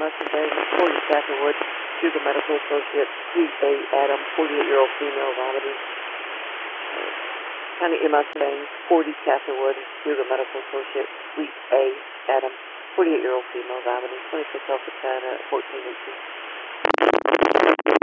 Davis, 40 Catherwood, Hugo Medical Associates, Suite A, Adam, 48-year-old female, vomiting. County Mustang, 40 Catherwood, Hugo Medical Associates, Suite A, Adam, 48-year-old female, vomiting. 26 Alpha 10 at 1418.